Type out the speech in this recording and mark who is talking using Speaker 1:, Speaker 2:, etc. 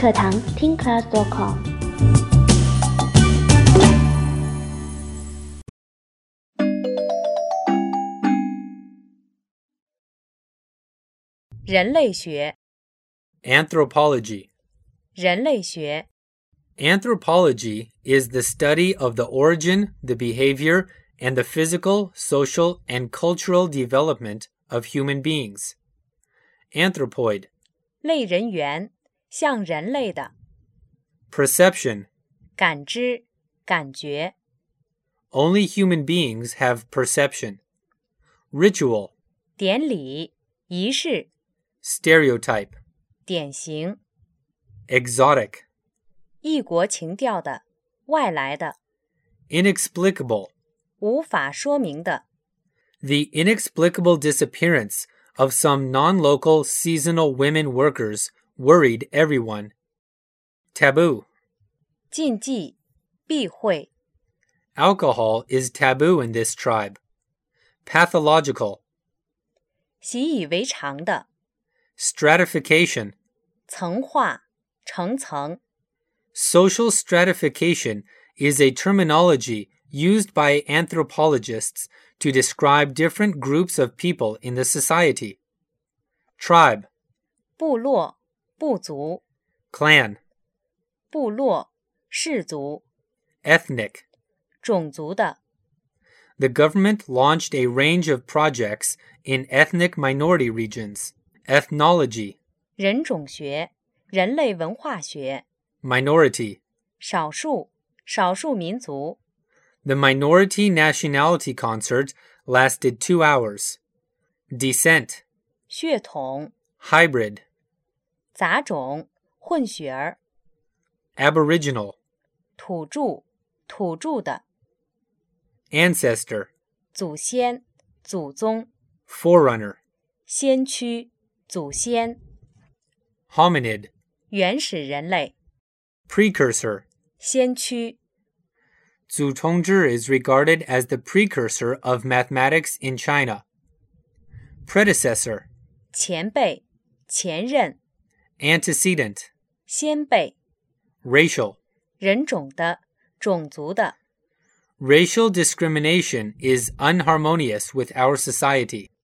Speaker 1: 课堂 TeenClass.com。
Speaker 2: 人类学
Speaker 3: Anthropology.
Speaker 2: 人类学
Speaker 3: Anthropology is the study of the origin, the behavior, and the physical, social, and cultural development of human beings. Anthropoid.
Speaker 2: 类人猿，像人类的
Speaker 3: Perception.
Speaker 2: 感知、感觉
Speaker 3: Only human beings have perception. Ritual.
Speaker 2: 典礼、仪式、
Speaker 3: Stereotype.
Speaker 2: 典型
Speaker 3: Exotic.
Speaker 2: 异国情调的、外来的、
Speaker 3: Inexplicable.
Speaker 2: 无法说明的
Speaker 3: The inexplicable disappearance of some non-local seasonal women workers worried everyone. Taboo.
Speaker 2: 禁忌、避讳
Speaker 3: Alcohol is taboo in this tribe. Pathological.
Speaker 2: 习以为常的
Speaker 3: Stratification.
Speaker 2: 层化、层层
Speaker 3: Social stratification is a terminology used by anthropologists to describe different groups of people in the society. Tribe.
Speaker 2: 部落、部族、
Speaker 3: Clan.
Speaker 2: 部落、氏族、
Speaker 3: Ethnic.
Speaker 2: 种族的
Speaker 3: The government launched a range of projects in ethnic minority regions. Ethnology.
Speaker 2: 人种学、人类文化学、
Speaker 3: Minority.
Speaker 2: 少数、少数民族、
Speaker 3: The minority nationality concert lasted 2 hours. Descent.
Speaker 2: 血统、
Speaker 3: Hybrid.
Speaker 2: 杂种、混血儿、
Speaker 3: Aboriginal.
Speaker 2: 土著、土著的、
Speaker 3: Ancestor.
Speaker 2: 祖先、祖宗、
Speaker 3: Forerunner.
Speaker 2: 先驱、祖先、
Speaker 3: Hominid.
Speaker 2: 原始人类、
Speaker 3: Precursor.
Speaker 2: 先驱、
Speaker 3: Zhu Tongzhi is regarded as the precursor of mathematics in China. Predecessor.
Speaker 2: 前辈、前任、
Speaker 3: Antecedent.
Speaker 2: 先辈、
Speaker 3: Racial.
Speaker 2: 人种的、种族的、
Speaker 3: Racial discrimination is unharmonious with our society.